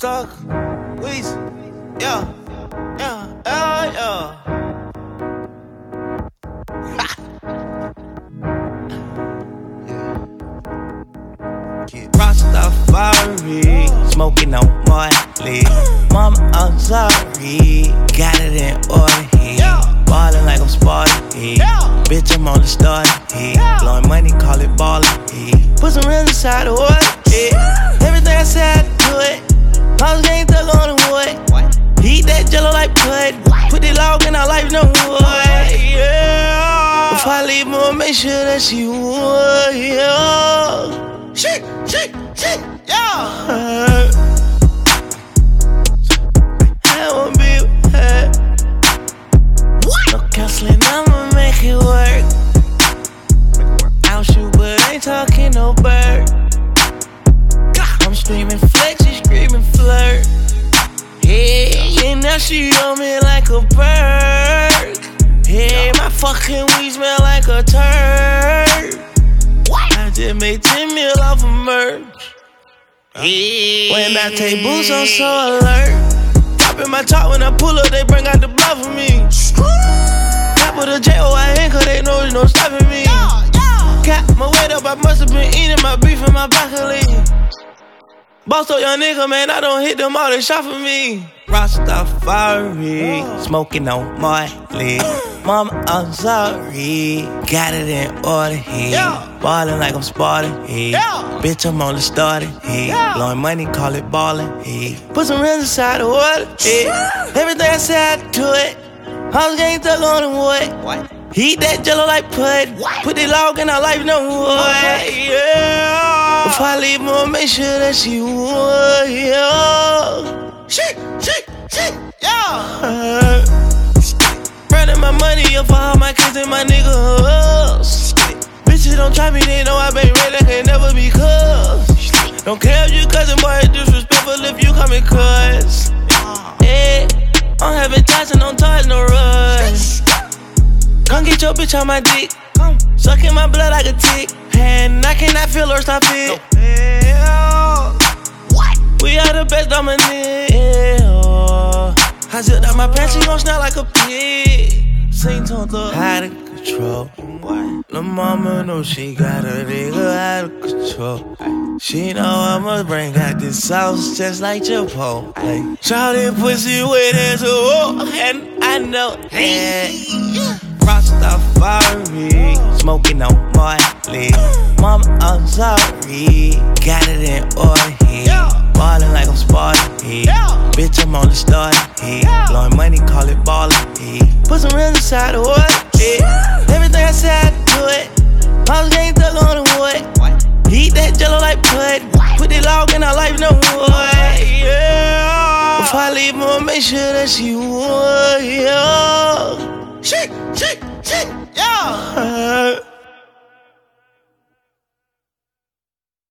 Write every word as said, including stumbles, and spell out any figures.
talk, please. Yeah, yeah, yeah, yeah. Rastafari, smoking on Marley. Mama, I'm sorry, got it in order here. Ballin' like I'm Sparty, bitch, I'm on the starter here. Blowing money, call it ballin' here. Put some rings inside the water, yeah. Everything I said, I do it. I was getting thug on the wood. Heat that jello like pud. Put the log in our life, no wood, yeah. If I leave her, make sure that she would, yeah. Shit, shit, shit, yeah. I won't be with her. No counseling, I'ma make it work. I'll shoot, but ain't talking no bird. I'm screaming flex, she screaming flirt. Yeah, and now she on me like a bird. Yeah, my fucking weed smell like a turd. I just made ten mil off of merch. Yeah. When I take boots, I'm so alert. Top in my top when I pull up, they bring out the blood for me. Top of the J O I N, cause they know there's no stopping me. Got my weight up, I must have been eating my beef in my broccoli. Boss up young nigga, man, I don't hit them all, they shot for me. Rastafari, smoking on Marley. Mama, I'm sorry, got it in order here. Ballin' like I'm Sparty here. Bitch, I'm on the starter here. Blowing money, call it ballin' here. Put some rings inside the water, yeah. Everything I said, I do it. I was getting thug on the wood. Heat that jello like pud. Put the log in our life, no wood, yeah. If I leave her, make sure that she would, yeah. Shit, shit, shit, yeah. Running my money up for all my kids and my niggas. Bitches don't try me, they know I been real, they can never be cuz. Don't care if you cousin, boy, it's disrespectful if you call me cuz. Yeah, I'm having ties and don't touch no rush. Come get your bitch on my dick. Sucking my blood like a tick. And I cannot feel or stop it. What? We are the best dominant. I zipped out my pants, she gon' smell like a pig. Sing to the out of control. Lil' mama know she got a nigga out of control. She know I must bring out this sauce just like Chipotle. Shawty pussy wet as a whore, and I know that. Rastafari, smoking on Marley. Mama, I'm sorry, got it in order here. Ballin' like I'm Sparty here. Bitch, I'm on the starter here. Blowing money, call it ballin' here. Put some rings inside the water, yeah. Everything I said, I do it. I was getting thug on the wood. Heat that jello like pud. Put the log in our life, no wood, yeah. If I leave her, make sure that she would, yeah.